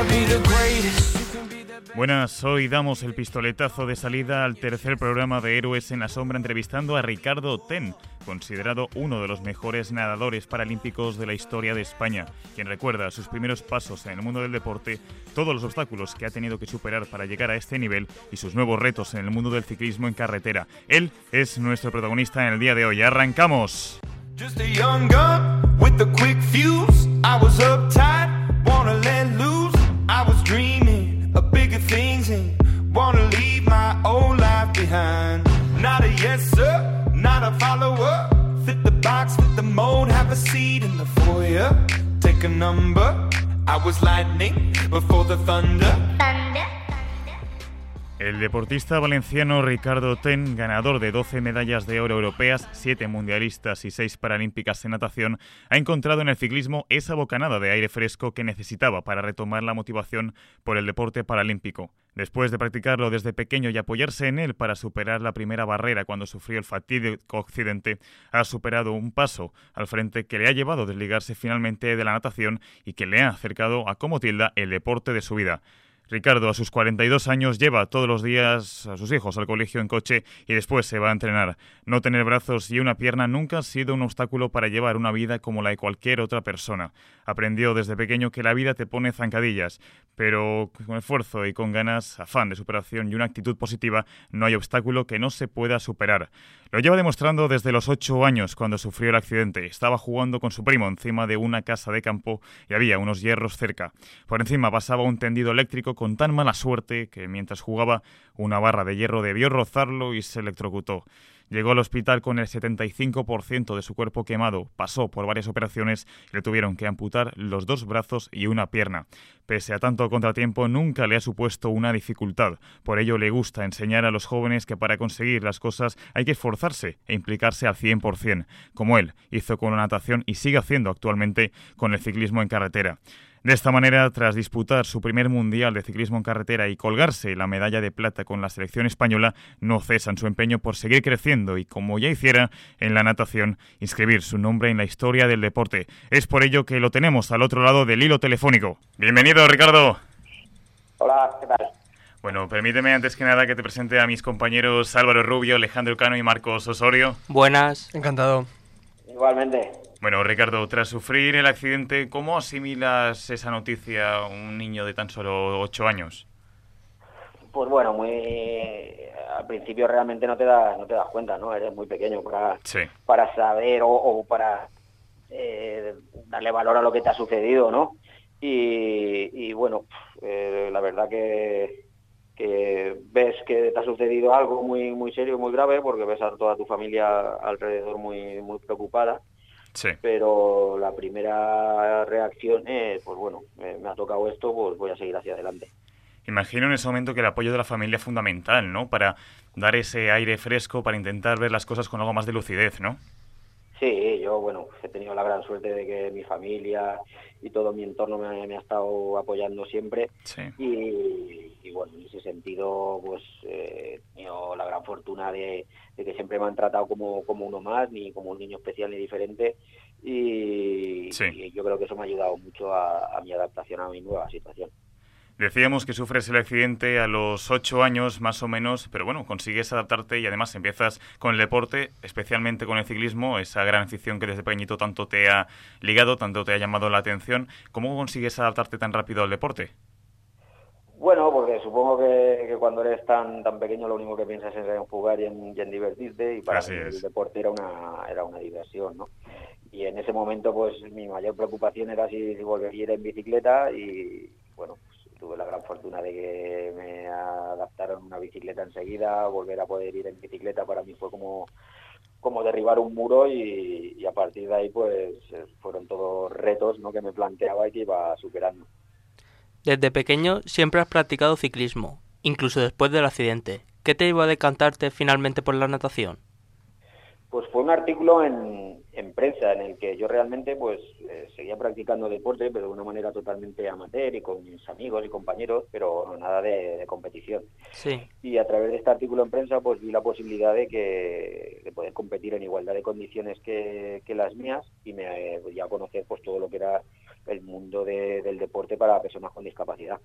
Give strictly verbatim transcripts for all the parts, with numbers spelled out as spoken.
Buenas, hoy damos el pistoletazo de salida al tercer programa de Héroes en la Sombra, entrevistando a Ricardo Ten, considerado uno de los mejores nadadores paralímpicos de la historia de España, quien recuerda sus primeros pasos en el mundo del deporte, todos los obstáculos que ha tenido que superar para llegar a este nivel y sus nuevos retos en el mundo del ciclismo en carretera. Él es nuestro protagonista en el día de hoy. ¡Arrancamos! Just a young gun with a quick fuse. I was uptight, wanna let loose. I was dreaming of bigger things and wanna leave my old life behind. Not a yes sir, not a follower. Fit the box, fit the mold, have a seat in the foyer. Take a number. I was lightning before the thunder. Thunder. El deportista valenciano Ricardo Ten, ganador de doce medallas de oro europeas, siete mundialistas y seis paralímpicas en natación, ha encontrado en el ciclismo esa bocanada de aire fresco que necesitaba para retomar la motivación por el deporte paralímpico. Después de practicarlo desde pequeño y apoyarse en él para superar la primera barrera cuando sufrió el fatídico accidente, ha superado un paso al frente que le ha llevado a desligarse finalmente de la natación y que le ha acercado a, como tilda, el deporte de su vida. Ricardo, a sus cuarenta y dos años, lleva todos los días a sus hijos al colegio en coche y después se va a entrenar. No tener brazos y una pierna nunca ha sido un obstáculo para llevar una vida como la de cualquier otra persona. Aprendió desde pequeño que la vida te pone zancadillas, pero con esfuerzo y con ganas, afán de superación y una actitud positiva, no hay obstáculo que no se pueda superar. Lo lleva demostrando desde los ocho años, cuando sufrió el accidente. Estaba jugando con su primo encima de una casa de campo y había unos hierros cerca. Por encima pasaba un tendido eléctrico con tan mala suerte que mientras jugaba, una barra de hierro debió rozarlo y se electrocutó. Llegó al hospital con el setenta y cinco por ciento de su cuerpo quemado, pasó por varias operaciones y le tuvieron que amputar los dos brazos y una pierna. Pese a tanto contratiempo, nunca le ha supuesto una dificultad. Por ello le gusta enseñar a los jóvenes que para conseguir las cosas hay que esforzarse e implicarse al cien por ciento, como él hizo con la natación y sigue haciendo actualmente con el ciclismo en carretera. De esta manera, tras disputar su primer mundial de ciclismo en carretera y colgarse la medalla de plata con la selección española, no cesa en su empeño por seguir creciendo y, como ya hiciera en la natación, inscribir su nombre en la historia del deporte. Es por ello que lo tenemos al otro lado del hilo telefónico. Bienvenido, Ricardo. Hola, ¿qué tal? Bueno, permíteme antes que nada que te presente a mis compañeros Álvaro Rubio, Alejandro Cano y Marcos Osorio. Buenas. Encantado. Igualmente. Bueno, Ricardo, tras sufrir el accidente, ¿cómo asimilas esa noticia a un niño de tan solo ocho años? Pues bueno, muy al principio realmente no te das no te das cuenta, ¿no? Eres muy pequeño para, sí. para saber o, o para eh, darle valor a lo que te ha sucedido, ¿no? Y, y bueno, eh, la verdad que, que ves que te ha sucedido algo muy muy serio, muy grave, porque ves a toda tu familia alrededor muy muy preocupada. Sí. Pero la primera reacción es, pues bueno, me, me ha tocado esto, pues voy a seguir hacia adelante. Imagino en ese momento que el apoyo de la familia es fundamental, ¿no? Para dar ese aire fresco, para intentar ver las cosas con algo más de lucidez, ¿no? Sí, yo, bueno, he tenido la gran suerte de que mi familia y todo mi entorno me, me ha estado apoyando siempre. Sí. Y, y bueno, en ese sentido, pues eh, he tenido la gran fortuna de, de que siempre me han tratado como, como uno más, ni como un niño especial ni diferente. Y, sí. y yo creo que eso me ha ayudado mucho a, a mi adaptación a mi nueva situación. Decíamos que sufres el accidente a los ocho años más o menos, pero bueno, consigues adaptarte y además empiezas con el deporte, especialmente con el ciclismo, esa gran afición que desde pequeñito tanto te ha ligado, tanto te ha llamado la atención. ¿Cómo consigues adaptarte tan rápido al deporte? Bueno, porque supongo que, que cuando eres tan tan pequeño lo único que piensas es en jugar y en, y en divertirte, y para Así mí es. el deporte era una era una diversión, ¿no? Y en ese momento pues mi mayor preocupación era si, si volvería a ir en bicicleta y bueno, pues tuve la gran fortuna de que me adaptaron una bicicleta enseguida. Volver a poder ir en bicicleta para mí fue como como derribar un muro y, y a partir de ahí pues fueron todos retos, ¿no?, que me planteaba y que iba superando. Desde pequeño siempre has practicado ciclismo, incluso después del accidente. ¿Qué te iba a decantarte finalmente por la natación? Pues fue un artículo en, en prensa en el que yo realmente pues eh, seguía practicando deporte, pero de una manera totalmente amateur y con mis amigos y compañeros, pero nada de, de competición. Sí. Y a través de este artículo en prensa pues vi la posibilidad de que de poder competir en igualdad de condiciones que, que las mías y me di a conocer pues todo lo que era el mundo de, del deporte para personas con discapacidad.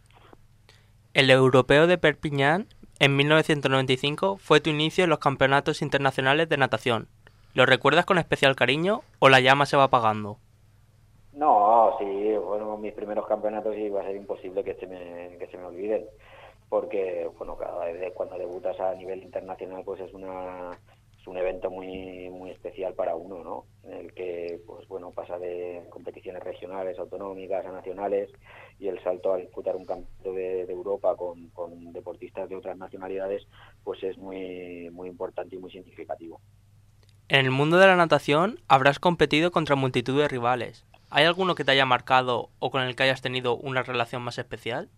El Europeo de Perpiñán en mil novecientos noventa y cinco fue tu inicio en los campeonatos internacionales de natación. ¿Lo recuerdas con especial cariño o la llama se va apagando? No, sí, bueno, mis primeros campeonatos iba a ser imposible que se me, que se me olviden, porque, bueno, cada vez cuando debutas a nivel internacional, pues es una es un evento muy muy especial para uno, ¿no? En el que, pues bueno, pasa de competiciones regionales, autonómicas, a nacionales, y el salto a disputar un campeonato de, de Europa con, con deportistas de otras nacionalidades, pues es muy muy importante y muy significativo. En el mundo de la natación habrás competido contra multitud de rivales. ¿Hay alguno que te haya marcado o con el que hayas tenido una relación más especial?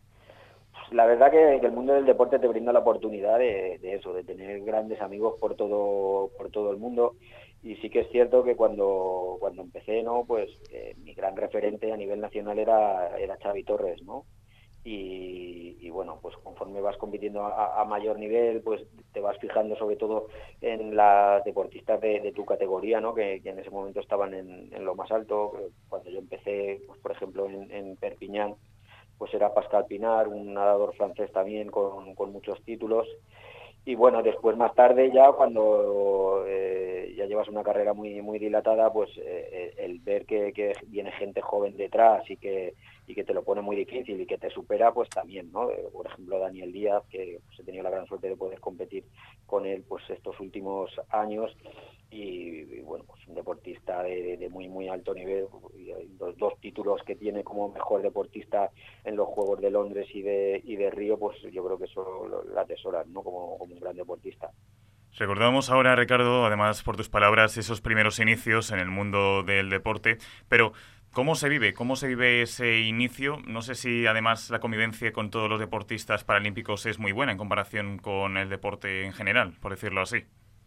La verdad que, que el mundo del deporte te brinda la oportunidad de, de eso, de tener grandes amigos por todo por todo el mundo, y sí que es cierto que cuando cuando empecé, ¿no? Pues eh, mi gran referente a nivel nacional era era Xavi Torres, ¿no? Y, y bueno, pues conforme vas compitiendo a, a mayor nivel, pues te vas fijando sobre todo en las deportistas de, de tu categoría, ¿no? Que, que en ese momento estaban en, en lo más alto. Cuando yo empecé, pues por ejemplo en, en Perpiñán, pues era Pascal Pinar, un nadador francés también con, con muchos títulos. Y bueno, después más tarde ya cuando eh, ya llevas una carrera muy muy dilatada, pues eh, el ver que, que viene gente joven detrás y que y que te lo pone muy difícil y que te supera, pues también, ¿no? Eh, por ejemplo, Daniel Díaz, que pues, he tenido la gran suerte de poder competir con él pues estos últimos años, y, y bueno, pues un deportista de, de muy muy alto nivel, y los dos títulos que tiene como mejor deportista en los Juegos de Londres y de y de Río, pues yo creo que eso lo, lo atesoran, ¿no? Como, como un gran deportista. Recordamos ahora, Ricardo, además por tus palabras, esos primeros inicios en el mundo del deporte, pero ¿cómo se vive? ¿Cómo se vive ese inicio? No sé si además la convivencia con todos los deportistas paralímpicos es muy buena en comparación con el deporte en general, por decirlo así.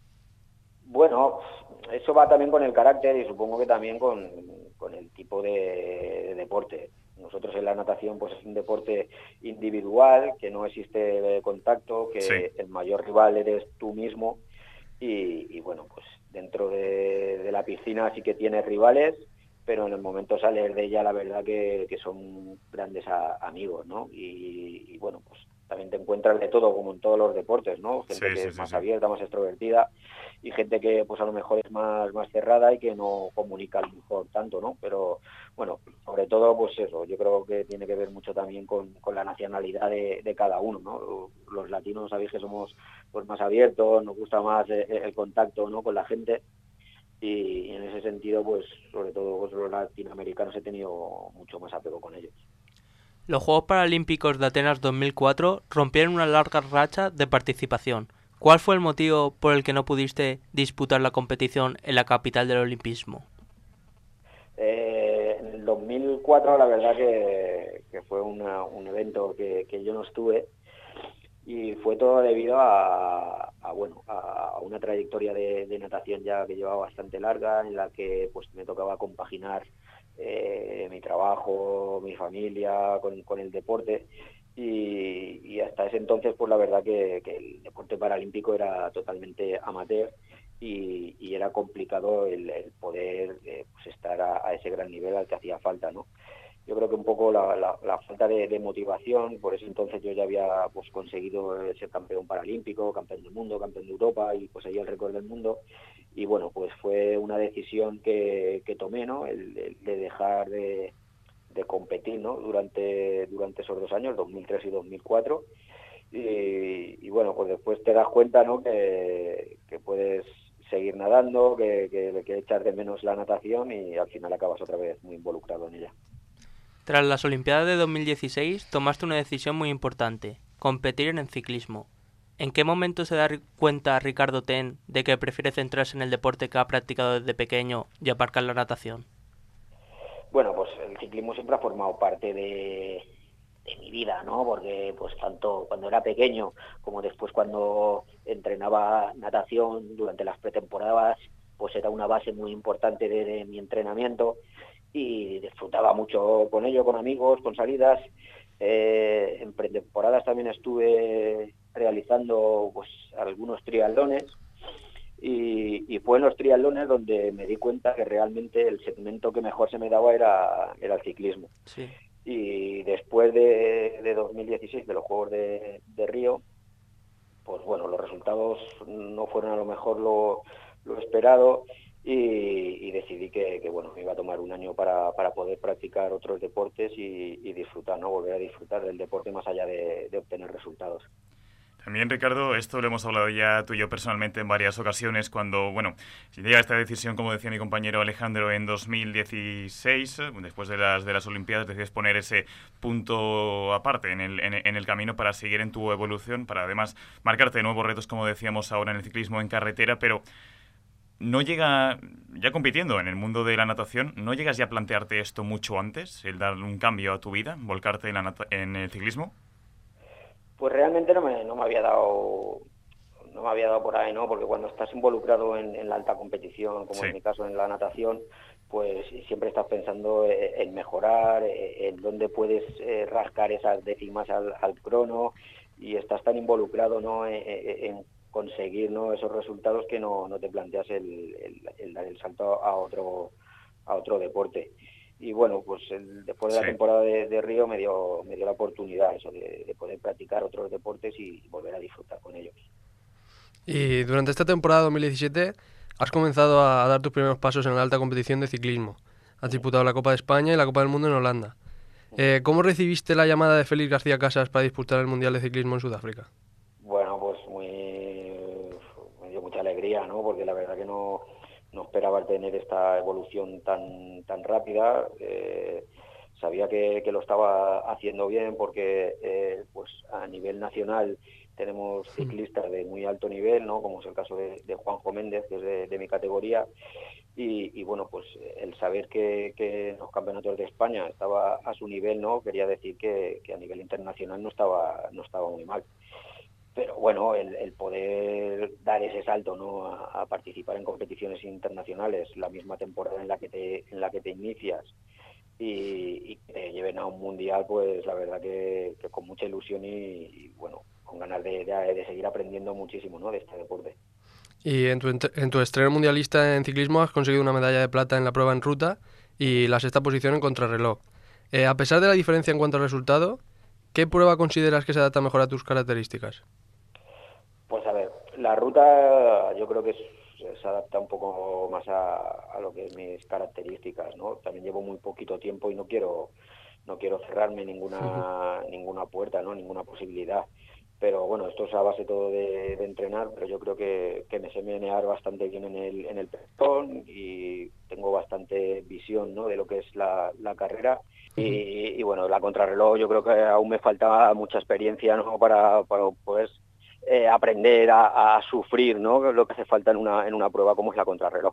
Bueno, eso va también con el carácter y supongo que también con, con el tipo de, de deporte. Nosotros en la natación pues es un deporte individual, que no existe contacto, que Sí. el mayor rival eres tú mismo, y, y bueno, pues dentro de, de la piscina sí que tienes rivales, pero en el momento sales de ella la verdad que, que son grandes a, amigos, ¿no? Y, y bueno, pues también te encuentras de todo, como en todos los deportes, ¿no? Gente Sí, que sí, es sí, más sí. abierta, más extrovertida, y gente que pues a lo mejor es más, más cerrada y que no comunica a lo mejor tanto, ¿no? Pero bueno, sobre todo pues eso, yo creo que tiene que ver mucho también con, con la nacionalidad de, de cada uno, ¿no? Los latinos sabéis que somos pues más abiertos, nos gusta más el, el contacto, ¿no? Con la gente, y en ese sentido pues sobre todo pues, los latinoamericanos he tenido mucho más apego con ellos. Los Juegos Paralímpicos de Atenas dos mil cuatro rompieron una larga racha de participación. ¿Cuál fue el motivo por el que no pudiste disputar la competición en la capital del olimpismo? Eh, en el dos mil cuatro la verdad que, que fue una, un evento que, que yo no estuve, y fue todo debido a, a bueno a una trayectoria de, de natación ya que llevaba bastante larga, en la que pues me tocaba compaginar eh, mi trabajo, mi familia con, con el deporte, y, y hasta ese entonces pues la verdad que, que el deporte paralímpico era totalmente amateur, y, y era complicado el, el poder eh, pues estar a, a ese gran nivel al que hacía falta, ¿no? Yo creo que un poco la, la, la falta de, de motivación. Por ese entonces yo ya había pues conseguido ser campeón paralímpico, campeón del mundo, campeón de Europa, y pues ahí el récord del mundo, y bueno, pues fue una decisión que, que tomé, ¿no? El, el de dejar de, de competir, ¿no? Durante, durante esos dos años, dos mil tres y dos mil cuatro, y, y bueno, pues después te das cuenta, ¿no? Que, que puedes seguir nadando, que, que, que echar de menos la natación, y al final acabas otra vez muy involucrado en ella. Tras las Olimpiadas de dos mil dieciséis tomaste una decisión muy importante, competir en el ciclismo. ¿En qué momento se da cuenta Ricardo Ten de que prefiere centrarse en el deporte que ha practicado desde pequeño y aparcar la natación? Bueno, pues el ciclismo siempre ha formado parte de, de mi vida, ¿no? Porque pues tanto cuando era pequeño como después cuando entrenaba natación durante las pretemporadas, pues era una base muy importante de, de mi entrenamiento, y disfrutaba mucho con ello, con amigos, con salidas. Eh, en pretemporadas también estuve realizando pues algunos triatlones, y, y fue en los triatlones donde me di cuenta que realmente el segmento que mejor se me daba era, era el ciclismo. Sí. Y después de, de dos mil dieciséis, de los Juegos de, de Río, pues bueno, los resultados no fueron a lo mejor lo, lo esperado, y, y decidí que, que bueno, me iba a tomar un año para, para poder practicar otros deportes y, y disfrutar, ¿no? Volver a disfrutar del deporte más allá de, de obtener resultados. También, Ricardo, esto lo hemos hablado ya tú y yo personalmente en varias ocasiones, cuando, bueno, si llega esta decisión, como decía mi compañero Alejandro, en dos mil dieciséis, después de las de las Olimpiadas, decides poner ese punto aparte en el, en, en el camino para seguir en tu evolución, para además marcarte nuevos retos, como decíamos ahora en el ciclismo en carretera, pero no llega, ya compitiendo en el mundo de la natación, ¿no llegas ya a plantearte esto mucho antes, el dar un cambio a tu vida, volcarte en, la nata- en el ciclismo? Pues realmente no me, no me había dado no me había dado por ahí, ¿no? Porque cuando estás involucrado en, en la alta competición, como Sí. en mi caso en la natación, pues siempre estás pensando en mejorar, en dónde puedes eh, rascar esas décimas al, al crono, y estás tan involucrado, ¿no?, en, en conseguir, ¿no?, esos resultados que no, no te planteas el, el, el dar el salto a otro a otro deporte. Y bueno, pues el, después de la Sí. temporada de, de Río me dio me dio la oportunidad eso de, de poder practicar otros deportes y volver a disfrutar con ellos. Y durante esta temporada dos mil diecisiete has comenzado a dar tus primeros pasos en la alta competición de ciclismo. Has disputado la Copa de España y la Copa del Mundo en Holanda. Eh, ¿Cómo recibiste la llamada de Félix García Casas para disputar el Mundial de Ciclismo en Sudáfrica? Bueno, pues muy me dio mucha alegría, ¿no? Porque la verdad que no no esperaba tener esta evolución tan tan rápida. Eh, sabía que, que lo estaba haciendo bien porque eh, pues a nivel nacional tenemos ciclistas de muy alto nivel, ¿no? Como es el caso de, de Juanjo Méndez, que es de, de mi categoría, y, y bueno, pues el saber que, que en los campeonatos de España estaba a su nivel, ¿no?, quería decir que, que a nivel internacional no estaba no estaba muy mal. Pero bueno, el, el poder dar ese salto, ¿no?, a, a participar en competiciones internacionales, la misma temporada en la que te en la que te inicias, y, y que te lleven a un mundial, pues la verdad que, que con mucha ilusión y, y bueno, con ganas de, de, de seguir aprendiendo muchísimo, ¿no?, de este deporte. Y en tu, en tu estreno mundialista en ciclismo has conseguido una medalla de plata en la prueba en ruta y la sexta posición en contrarreloj. Eh, a pesar de la diferencia en cuanto al resultado, ¿qué prueba consideras que se adapta mejor a tus características? Pues a ver, la ruta yo creo que es, se adapta un poco más a, a lo que es mis características, ¿no? También llevo muy poquito tiempo y no quiero no quiero cerrarme ninguna uh-huh. ninguna puerta, ¿no?, ninguna posibilidad. Pero bueno, esto es a base todo de, de entrenar, pero yo creo que, que me sé menear bastante bien en el en el pelotón y tengo bastante visión, ¿no?, de lo que es la, la carrera. Uh-huh. Y, y bueno, la contrarreloj yo creo que aún me falta mucha experiencia, ¿no?, para, para poder Eh, aprender a, a sufrir, ¿no?, lo que hace falta en una en una prueba como es la contrarreloj.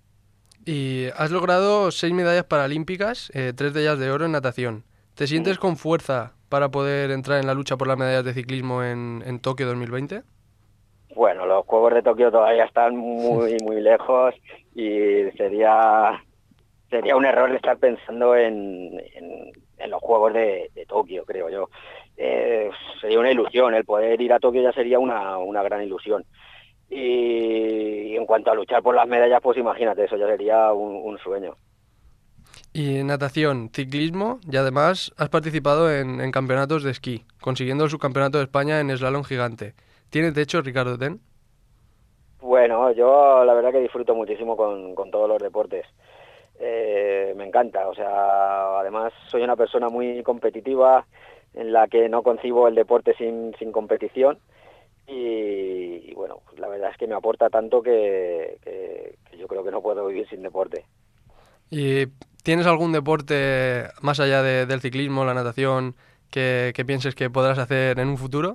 Y has logrado seis medallas paralímpicas, eh, tres de ellas de oro en natación. ¿Te sientes mm. con fuerza para poder entrar en la lucha por las medallas de ciclismo en, en Tokio dos mil veinte? Bueno, los Juegos de Tokio todavía están muy muy lejos y sería sería un error estar pensando en, en, en los Juegos de, de Tokio, creo yo. Eh, sería una ilusión, el poder ir a Tokio ya sería una, una gran ilusión. Y, y en cuanto a luchar por las medallas, pues imagínate, eso ya sería un, un sueño. Y natación, ciclismo, y además has participado en, en campeonatos de esquí, consiguiendo el subcampeonato de España en slalom gigante. ¿Tiene techo, Ricardo Ten? Bueno, yo la verdad que disfruto muchísimo con, con todos los deportes. Eh, me encanta, o sea, además soy una persona muy competitiva, en la que no concibo el deporte sin, sin competición y, y bueno, pues la verdad es que me aporta tanto que, que, que yo creo que no puedo vivir sin deporte. ¿Y tienes algún deporte más allá de, del ciclismo, la natación, que, que pienses que podrás hacer en un futuro?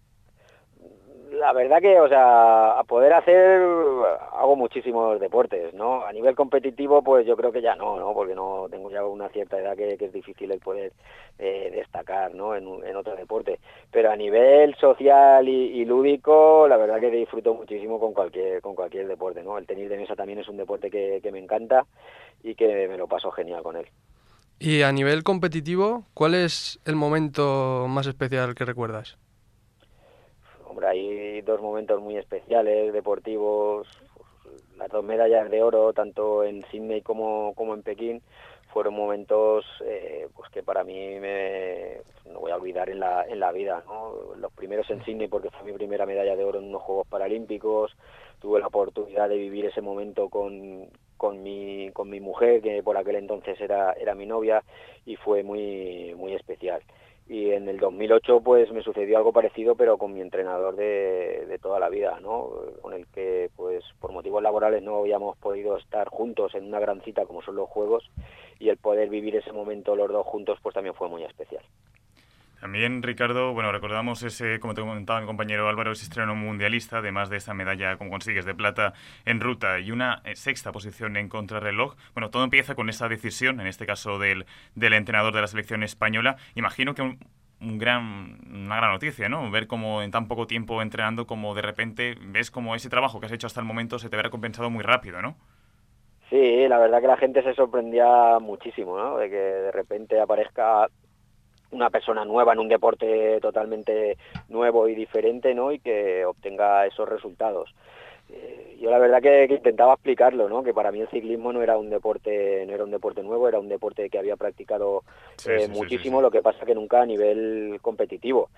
La verdad que, o sea, a poder hacer, hago muchísimos deportes, ¿no? A nivel competitivo, pues yo creo que ya no, ¿no? Porque no tengo ya una cierta edad que, que es difícil el poder eh, destacar, ¿no?, en, en otro deporte. Pero a nivel social y, y lúdico, la verdad que disfruto muchísimo con cualquier con cualquier deporte, ¿no? El tenis de mesa también es un deporte que, que me encanta y que me lo paso genial con él. Y a nivel competitivo, ¿cuál es el momento más especial que recuerdas? Hombre, hay dos momentos muy especiales, deportivos. La, dos medallas de oro, tanto en Sydney como, como en Pekín, fueron momentos eh, pues que para mí me, no voy a olvidar en la, en la vida, ¿no? Los primeros en Sydney porque fue mi primera medalla de oro en unos Juegos Paralímpicos, tuve la oportunidad de vivir ese momento con, con, mi, con mi mujer, que por aquel entonces era, era mi novia, y fue muy, muy especial. Y en el dos mil ocho pues me sucedió algo parecido, pero con mi entrenador de, de toda la vida, ¿no? Con el que pues por motivos laborales no habíamos podido estar juntos en una gran cita como son los Juegos, y el poder vivir ese momento los dos juntos pues también fue muy especial. También, Ricardo, bueno, recordamos ese, como te comentaba mi compañero Álvaro, ese estreno mundialista, además de esa medalla, como consigues, de plata en ruta y una eh, sexta posición en contrarreloj. Bueno, todo empieza con esa decisión, en este caso del, del entrenador de la selección española. Imagino que un, un gran, una gran noticia, ¿no? Ver cómo en tan poco tiempo entrenando, como de repente ves como ese trabajo que has hecho hasta el momento se te ve recompensado muy rápido, ¿no? Sí, la verdad que la gente se sorprendía muchísimo, ¿no? De que de repente aparezca una persona nueva en un deporte totalmente nuevo y diferente, ¿no? Y que obtenga esos resultados. Eh, yo la verdad que, que intentaba explicarlo, ¿no? Que para mí el ciclismo no era un deporte, no era un deporte nuevo, era un deporte que había practicado sí, eh, sí, muchísimo, sí, sí. Lo que pasa que nunca a nivel competitivo.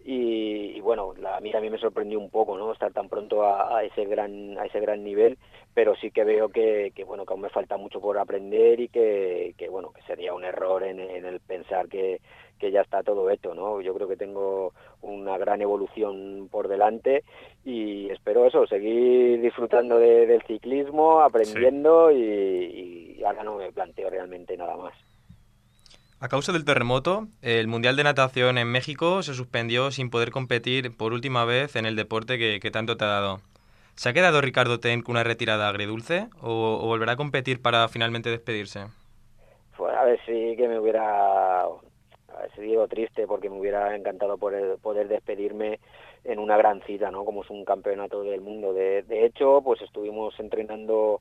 Y, y bueno, la, a mí también me sorprendió un poco, ¿no? Estar tan pronto a, a ese gran, a ese gran nivel, pero sí que veo que, que bueno, que aún me falta mucho por aprender y que, que bueno, que sería un error en, en el pensar que que ya está todo hecho, ¿no? Yo creo que tengo una gran evolución por delante y espero eso, seguir disfrutando de, del ciclismo, aprendiendo, sí. y, y ahora no me planteo realmente nada más. A causa del terremoto, el Mundial de Natación en México se suspendió sin poder competir por última vez en el deporte que, que tanto te ha dado. ¿Se ha quedado Ricardo Ten con una retirada agridulce o, o volverá a competir para finalmente despedirse? Pues a ver, sí que me hubiera... Se digo triste porque me hubiera encantado poder, poder despedirme en una gran cita, ¿no? Como es un campeonato del mundo. De, de hecho, pues estuvimos entrenando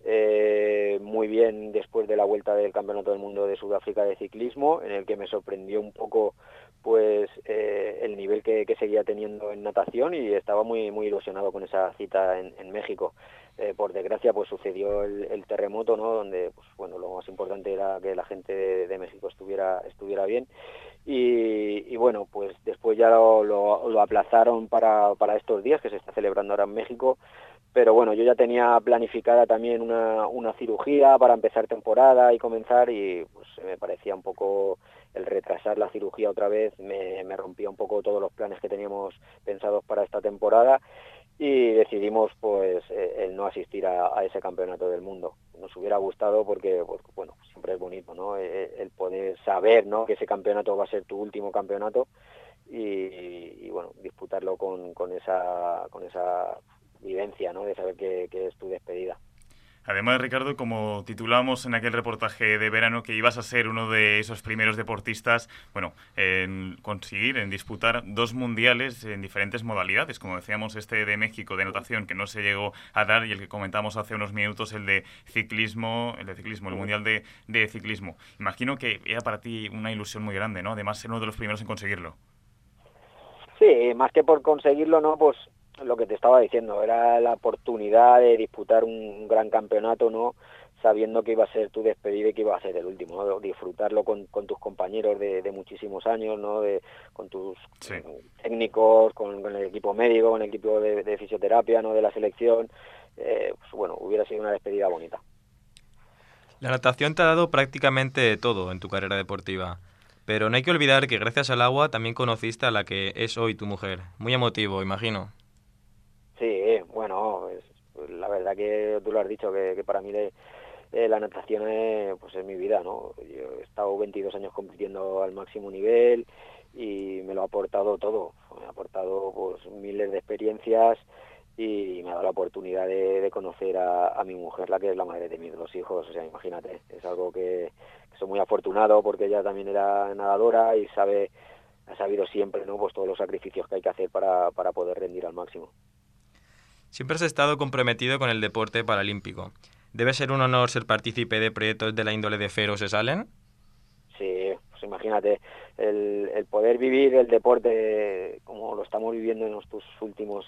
eh, muy bien después de la vuelta del Campeonato del Mundo de Sudáfrica de ciclismo, en el que me sorprendió un poco pues eh, el nivel que, que seguía teniendo en natación, y estaba muy muy ilusionado con esa cita en, en México. Eh, por desgracia pues sucedió el, el terremoto, ¿no? Donde pues bueno, lo más importante era que la gente de, de México estuviera estuviera bien, y, y bueno, pues después ya lo, lo, lo aplazaron para, para estos días que se está celebrando ahora en México. Pero bueno, yo ya tenía planificada también una, una cirugía para empezar temporada y comenzar, y pues me parecía un poco el retrasar la cirugía otra vez, me, me rompía un poco todos los planes que teníamos pensados para esta temporada, y decidimos pues eh, el no asistir a, a ese campeonato del mundo. Nos hubiera gustado porque pues, bueno, siempre es bonito, ¿no? El, el poder saber, ¿no?, que ese campeonato va a ser tu último campeonato, y, y bueno, disputarlo con, con esa con esa vivencia, ¿no?, de saber que, que es tu despedida. Además, Ricardo, como titulamos en aquel reportaje de verano, que ibas a ser uno de esos primeros deportistas, bueno, en conseguir, en disputar dos mundiales en diferentes modalidades, como decíamos este de México de natación, que no se llegó a dar, y el que comentamos hace unos minutos, el de ciclismo, el de ciclismo, el mundial de, de ciclismo. Imagino que era para ti una ilusión muy grande, ¿no? Además, ser uno de los primeros en conseguirlo. Sí, más que por conseguirlo, ¿no?, pues lo que te estaba diciendo, era la oportunidad de disputar un gran campeonato, ¿no?, sabiendo que iba a ser tu despedida y que iba a ser el último, ¿no?, disfrutarlo con, con tus compañeros de, de muchísimos años, ¿no?, de, con tus sí. técnicos, con, con el equipo médico, con el equipo de, de fisioterapia, ¿no?, de la selección. Eh, pues bueno, hubiera sido una despedida bonita. La natación te ha dado prácticamente todo en tu carrera deportiva, pero no hay que olvidar que gracias al agua también conociste a la que es hoy tu mujer. Muy emotivo, imagino. Sí, bueno, es, la verdad que tú lo has dicho, que, que para mí de, eh, la natación es, pues es mi vida, ¿no? Yo he estado veintidós años compitiendo al máximo nivel y me lo ha aportado todo. Me ha aportado pues miles de experiencias y me ha dado la oportunidad de, de conocer a, a mi mujer, la que es la madre de mis dos hijos. O sea, imagínate, es algo que, que soy muy afortunado porque ella también era nadadora y sabe ha sabido siempre, ¿no?, pues todos los sacrificios que hay que hacer para, para poder rendir al máximo. Siempre has estado comprometido con el deporte paralímpico. ¿Debe ser un honor ser partícipe de proyectos de la índole de Fero se salen? Sí, pues imagínate, el, el poder vivir el deporte como lo estamos viviendo en estos últimos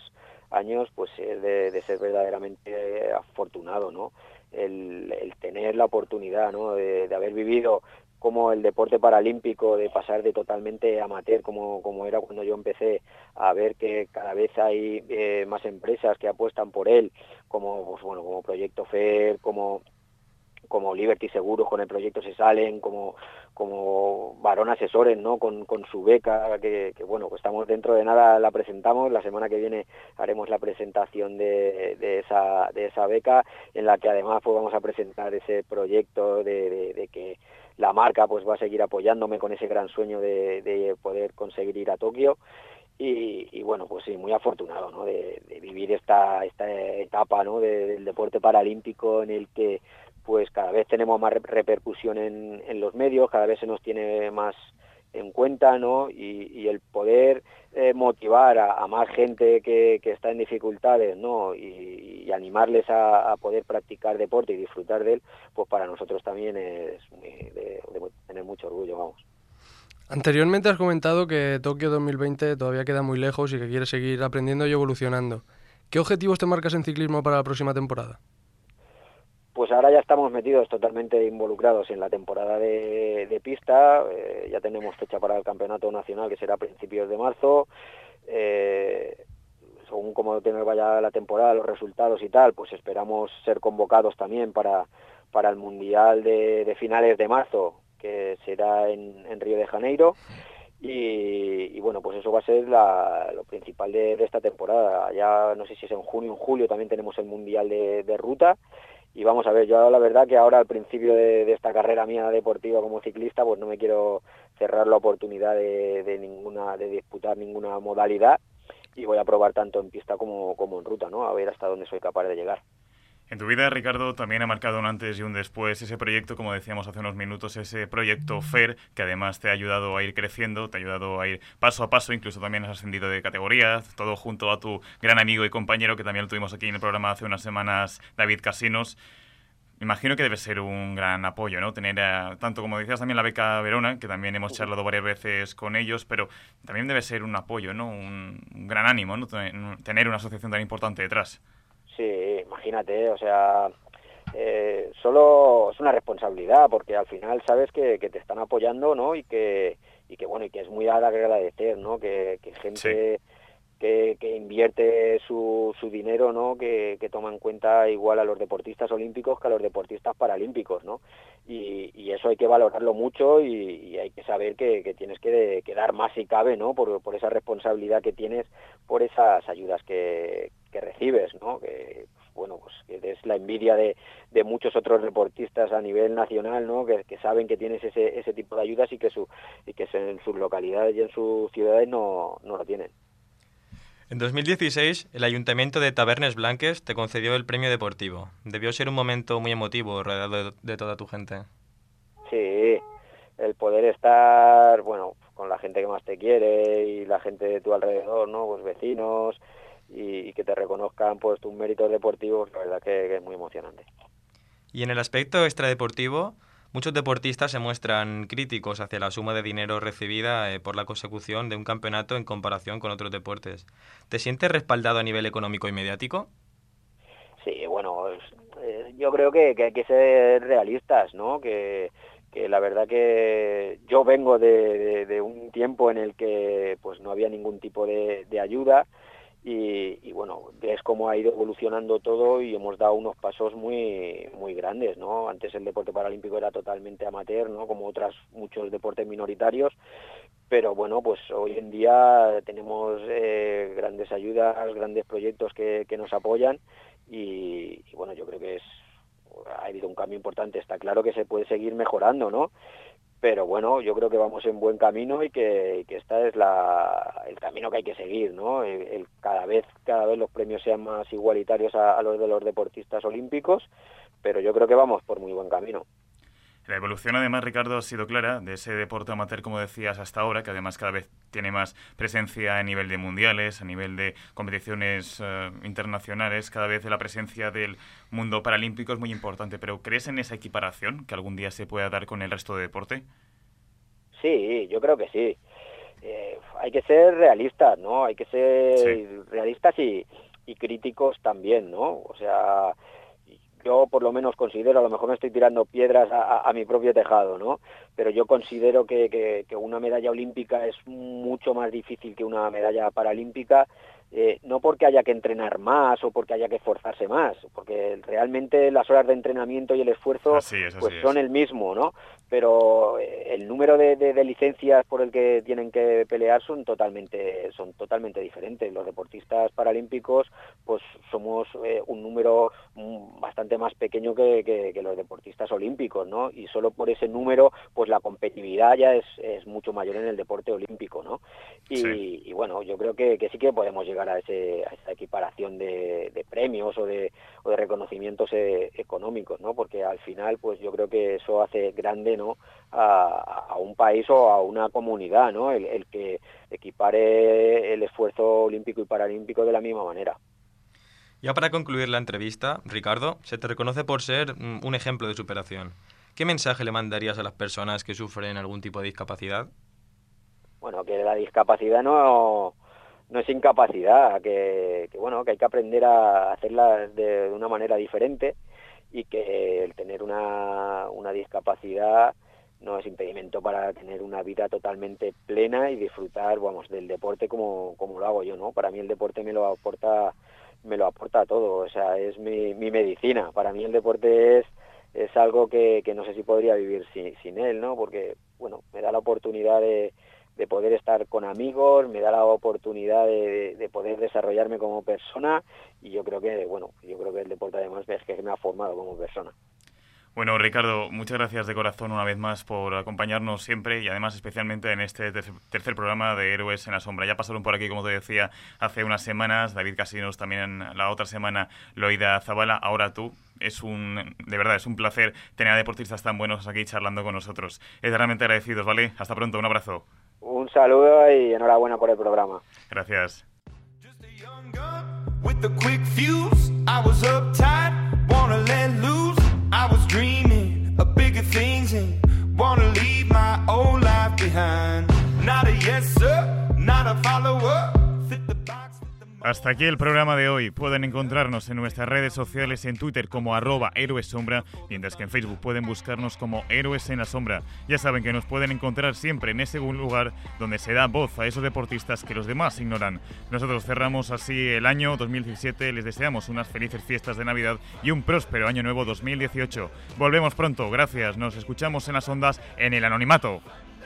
años, pues es de, de ser verdaderamente afortunado, ¿no? El, el tener la oportunidad, ¿no? de, de haber vivido como el deporte paralímpico, de pasar de totalmente amateur, como, como era cuando yo empecé, a ver que cada vez hay eh, más empresas que apuestan por él, como pues, bueno, como Proyecto FAIR, como como Liberty Seguros con el proyecto Se Salen, como como Varón Asesores, ¿no? Con, con su beca, que, que bueno, pues estamos dentro de nada, la presentamos, la semana que viene haremos la presentación de, de esa de esa beca, en la que además pues vamos a presentar ese proyecto de, de, de que la marca pues va a seguir apoyándome con ese gran sueño de, de poder conseguir ir a Tokio. Y, y bueno, pues sí, muy afortunado, ¿no? De, de vivir esta esta etapa, ¿no? De, del deporte paralímpico, en el que pues cada vez tenemos más repercusión en, en los medios, cada vez se nos tiene más en cuenta, ¿no? Y, y el poder eh, motivar a, a más gente que, que está en dificultades, ¿no? Y, y animarles a, a poder practicar deporte y disfrutar de él, pues para nosotros también es muy, de, de tener mucho orgullo, vamos. Anteriormente has comentado que Tokio dos mil veinte todavía queda muy lejos y que quieres seguir aprendiendo y evolucionando. ¿Qué objetivos te marcas en ciclismo para la próxima temporada? Pues ahora ya estamos metidos totalmente involucrados en la temporada de, de pista, eh, ya tenemos fecha para el campeonato nacional que será a principios de marzo, eh, según cómo tenga vaya la temporada, los resultados y tal, pues esperamos ser convocados también para, para el Mundial de, de finales de marzo, que será en, en Río de Janeiro. Y, y bueno, pues eso va a ser la, lo principal de, de esta temporada. Ya no sé si es en junio o en julio, también tenemos el Mundial de, de ruta. Y vamos a ver, yo la verdad que ahora al principio de, de esta carrera mía deportiva como ciclista, pues no me quiero cerrar la oportunidad de, de ninguna de disputar ninguna modalidad, y voy a probar tanto en pista como, como en ruta, ¿no? A ver hasta dónde soy capaz de llegar. En tu vida, Ricardo, también ha marcado un antes y un después ese proyecto, como decíamos hace unos minutos, ese proyecto FAIR, que además te ha ayudado a ir creciendo, te ha ayudado a ir paso a paso, incluso también has ascendido de categoría, todo junto a tu gran amigo y compañero, que también lo tuvimos aquí en el programa hace unas semanas, David Casinos. Imagino que debe ser un gran apoyo, ¿no? Tener, a, tanto como decías también la beca Verona, que también hemos charlado varias veces con ellos, pero también debe ser un apoyo, ¿no? Un, un gran ánimo, ¿no? Tener una asociación tan importante detrás. Sí, imagínate, o sea, eh, solo es una responsabilidad, porque al final sabes que, que te están apoyando, ¿no? Y que, y que bueno, y que es muy agradecer, ¿no? Que, que gente... Sí. Que, que invierte su, su dinero, ¿no? Que, que toma en cuenta igual a los deportistas olímpicos que a los deportistas paralímpicos, ¿no? Y, y eso hay que valorarlo mucho, y, y hay que saber que, que tienes que, que dar más si cabe, ¿no? Por, por esa responsabilidad que tienes, por esas ayudas que, que recibes, ¿no? Que, bueno, pues que es la envidia de, de muchos otros deportistas a nivel nacional, ¿no? Que, que saben que tienes ese, ese tipo de ayudas y que, su, y que en sus localidades y en sus ciudades no, no lo tienen. En dos mil dieciséis, el Ayuntamiento de Tabernes Blanques te concedió el premio deportivo. Debió ser un momento muy emotivo, rodeado de, de toda tu gente. Sí, el poder estar, bueno, con la gente que más te quiere y la gente de tu alrededor, ¿no? Pues vecinos, y, y que te reconozcan pues tus méritos deportivos, la verdad que, que es muy emocionante. Y en el aspecto extradeportivo, muchos deportistas se muestran críticos hacia la suma de dinero recibida eh, por la consecución de un campeonato en comparación con otros deportes. ¿Te sientes respaldado a nivel económico y mediático? Sí, bueno, eh, yo creo que, que hay que ser realistas, ¿no? Que, que la verdad que yo vengo de, de, de un tiempo en el que pues no había ningún tipo de, de ayuda. Y, y bueno, ves cómo ha ido evolucionando todo y hemos dado unos pasos muy muy grandes, ¿no? Antes el deporte paralímpico era totalmente amateur, ¿no? Como otros muchos deportes minoritarios, pero bueno, pues hoy en día tenemos eh, grandes ayudas, grandes proyectos que, que nos apoyan, y, y bueno, yo creo que es ha habido un cambio importante. Está claro que se puede seguir mejorando, ¿no? Pero bueno, yo creo que vamos en buen camino, y que, que esta es la, el camino que hay que seguir, ¿no? El, el, cada vez cada vez los premios sean más igualitarios a, a los de los deportistas olímpicos, pero yo creo que vamos por muy buen camino. La evolución, además, Ricardo, ha sido clara de ese deporte amateur, como decías, hasta ahora, que además cada vez tiene más presencia a nivel de mundiales, a nivel de competiciones uh, internacionales. Cada vez la presencia del mundo paralímpico es muy importante. ¿Pero crees en esa equiparación que algún día se pueda dar con el resto de deporte? Sí, yo creo que sí. Eh, hay que ser realistas, ¿no? Hay que ser sí. realistas y... y críticos también, ¿no? O sea, yo por lo menos considero, a lo mejor me estoy tirando piedras a, a, a mi propio tejado, ¿no? Pero yo considero que, que, que una medalla olímpica es mucho más difícil que una medalla paralímpica, eh, no porque haya que entrenar más o porque haya que esforzarse más, porque realmente las horas de entrenamiento y el esfuerzo así es, así pues es. son el mismo, ¿no? Pero el número de, de, de licencias por el que tienen que pelear son totalmente son totalmente diferentes. Los deportistas paralímpicos pues somos eh, un número bastante más pequeño que, que, que los deportistas olímpicos, ¿no? Y solo por ese número pues la competitividad ya es, es mucho mayor en el deporte olímpico, ¿no? Y, sí. y bueno, yo creo que, que sí que podemos llegar a, ese, a esa equiparación de, de premios o de, o de reconocimientos eh, económicos, ¿no? Porque al final pues yo creo que eso hace grande, ¿no? A, a un país o a una comunidad, ¿no? El, el que equipare el esfuerzo olímpico y paralímpico de la misma manera. Ya para concluir la entrevista, Ricardo, se te reconoce por ser un ejemplo de superación. ¿Qué mensaje le mandarías a las personas que sufren algún tipo de discapacidad? Bueno, que la discapacidad no, no es incapacidad, que, que bueno, que hay que aprender a hacerla de, de una manera diferente, y que el tener una, una discapacidad no es impedimento para tener una vida totalmente plena y disfrutar, vamos, del deporte como, como lo hago yo, ¿no? Para mí el deporte me lo aporta, me lo aporta todo, o sea, es mi, mi medicina. Para mí el deporte es, es algo que, que no sé si podría vivir sin, sin él, ¿no? Porque, bueno, me da la oportunidad de, de poder estar con amigos, me da la oportunidad de, de poder desarrollarme como persona, y yo creo que, bueno, yo creo que el deporte además es que me ha formado como persona. Bueno, Ricardo, muchas gracias de corazón una vez más por acompañarnos siempre, y además especialmente en este tercer, tercer programa de Héroes en la Sombra. Ya pasaron por aquí, como te decía, hace unas semanas, David Casinos, también la otra semana Loida Zabala, ahora tú. Es un, de verdad, es un placer tener a deportistas tan buenos aquí charlando con nosotros. Eternamente agradecidos, ¿vale? Hasta pronto, un abrazo. Un saludo y enhorabuena por el programa. Gracias. I was dreaming of bigger things and wanna leave my old life behind. Not a yes sir, not a follower. Fit the box. Hasta aquí el programa de hoy. Pueden encontrarnos en nuestras redes sociales, en Twitter como arroba Héroes Sombra, mientras que en Facebook pueden buscarnos como Héroes en la Sombra. Ya saben que nos pueden encontrar siempre en ese lugar donde se da voz a esos deportistas que los demás ignoran. Nosotros cerramos así el año dos mil diecisiete, les deseamos unas felices fiestas de Navidad y un próspero año nuevo dos mil dieciocho. Volvemos pronto, gracias, nos escuchamos en las ondas en el anonimato.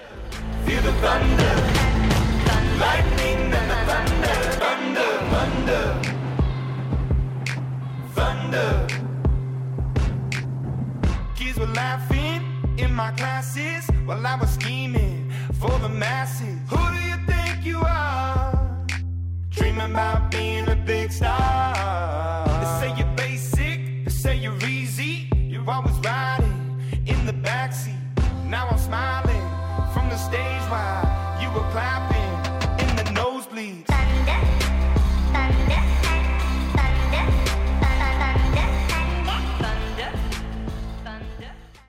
Lightning and the thunder, thunder, thunder, thunder. Kids were laughing in my classes while I was scheming for the masses. Who do you think you are? Dreaming about being a big star. They say you're basic, they say you're easy. You're always riding in the backseat. Now I'm smiling from the stage while you were clapping.